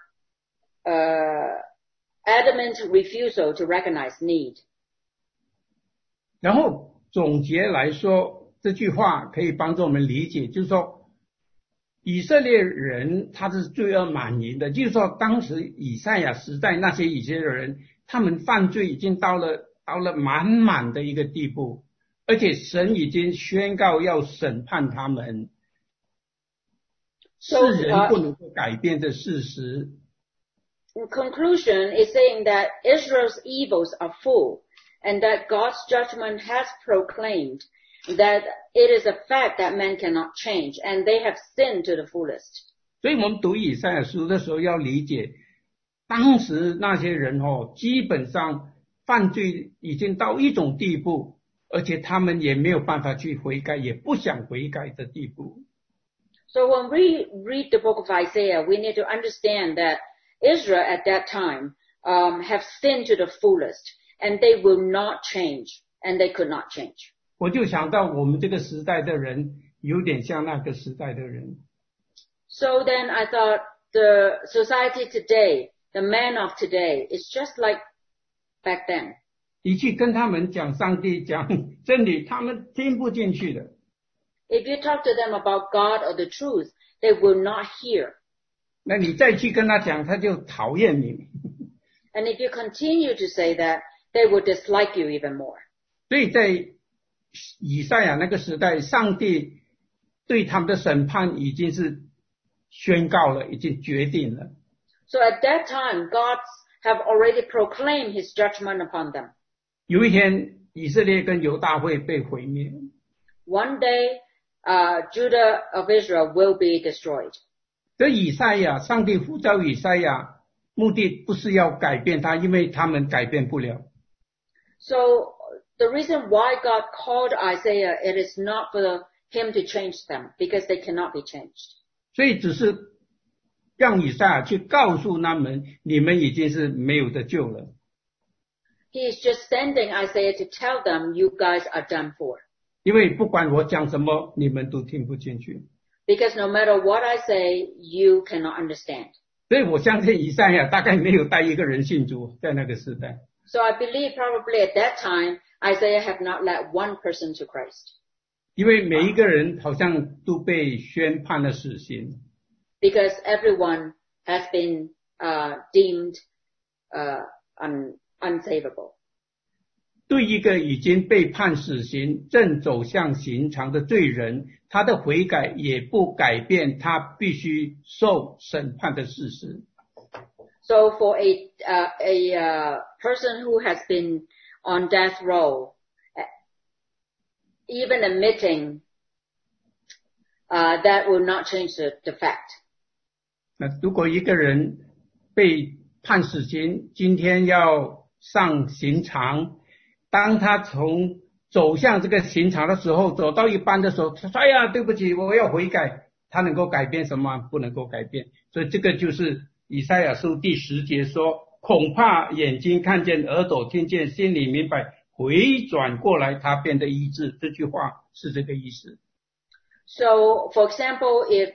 adamant refusal to recognize need. 然后总结来说， 这句话可以帮助我们理解，就是说以色列人他是罪恶满盈的，就是说当时以赛亚时代那些以色列人，他们犯罪已经到了满满的一个地步，而且神已经宣告要审判他们，世人不能够改变的事实。 In conclusion, is saying that Israel's evils are full, and that God's judgment has proclaimed that it is a fact that man cannot change, and they have sinned to the fullest. 所以我们读以赛亚书的时候要理解，当时那些人基本上犯罪已经到一种地步，而且他们也没有办法去悔改，也不想悔改的地步。 So when we read the book of Isaiah, we need to understand that Israel at that time have sinned to the fullest, and they will not change, and they could not change. 我就想到我们这个时代的人有点像那个时代的人。 So then I thought the society today, the men of today, is just like back then. 你去跟他们讲上帝讲真理，他们听不进去的。 If you talk to them about God or the truth, they will not hear. 那你再去跟他讲，他就讨厌你。 And if you continue to say that, they will dislike you even more. 所以在以赛亚那个时代，上帝对他们的审判已经是宣告了，已经决定了。 So at that time, God have already proclaimed his judgment upon them. 有一天，以色列跟犹大会被毁灭。 One day, Judah of Israel will be destroyed. 这以赛亚，上帝呼召以赛亚，目的不是要改变他，因为他们改变不了。 So the reason why God called Isaiah, it is not for him to change them, because they cannot be changed. 所以只是让以赛亚去告诉他们，你们已经是没有得救了。 He is just sending Isaiah to tell them, you guys are done for. 因为不管我讲什么，你们都听不进去。 Because no matter what I say, you cannot understand. 所以我相信以赛亚大概没有带一个人信主，在那个时代。 So I believe probably at that time, Isaiah have not led one person to Christ. 因为每一个人好像都被宣判了死刑。 Because everyone has been deemed unsavable. 对一个已经被判死刑、正走向刑场的罪人，他的悔改也不改变他必须受审判的事实。 So for a person who has been on death row, even admitting that will not change the fact. 那如果一个人被判死刑，今天要上刑场，当他从走向这个刑场的时候，走到一半的时候，他说：“哎呀，对不起，我要悔改。”他能够改变什么？不能够改变。所以这个就是以赛亚书第10节说：“恐怕眼睛看见，耳朵听见，心里明白，回转过来，他变得医治。”这句话是这个意思。 So, for example, if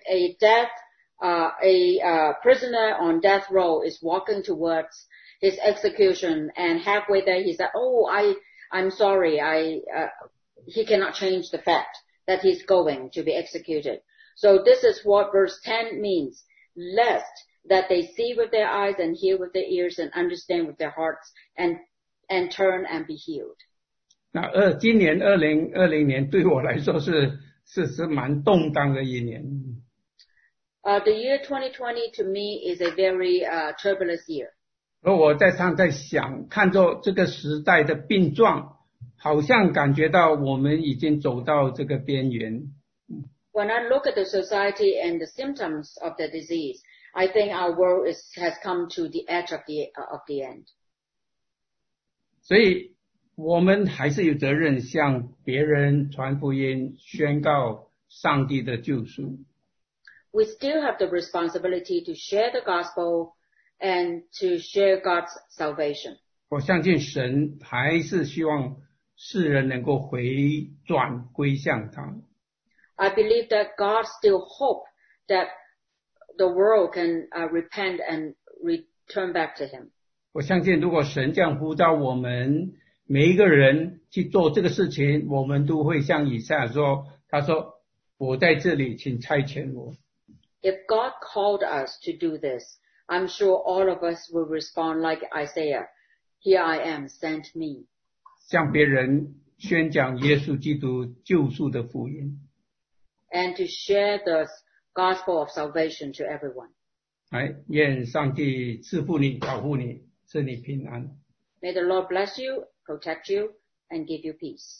a prisoner on death row is walking towards his execution, and halfway there he said, "Oh, I'm sorry, he cannot change the fact that he's going to be executed." So this is what verse 10 means. Lest that they see with their eyes and hear with their ears and understand with their hearts and turn and be healed. 那今年2020年对我来说是蛮动荡的一年。 The year 2020 to me is a very turbulent year. 而我在想，看着这个时代的病状，好像感觉到我们已经走到这个边缘。 When I look at the society and the symptoms of the disease, I think our world has come to the edge of the end. 所以我们还是有责任向别人传福音，宣告上帝的救赎。 We still have the responsibility to share the gospel and to share God's salvation. 我相信神还是希望世人能够回转归向他。 I believe that God still hope that the world can repent and return back to Him. 我相信如果神这样呼召我们， 每一个人去做这个事情，我们都会像以赛亚说，他说我在这里，请差遣我。 If God called us to do this, I'm sure all of us will respond like Isaiah, Here I am, send me. 向别人宣讲耶稣基督救赎的福音。 And to share the gospel of salvation to everyone. 愿上帝赐福你，保护你，赐你平安。 May the Lord bless you, protect you, and give you peace.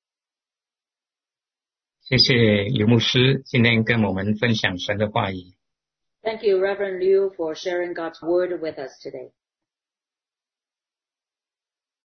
谢谢刘牧师今天跟我们分享神的话语。 Thank you, Reverend Liu, for sharing God's word with us today.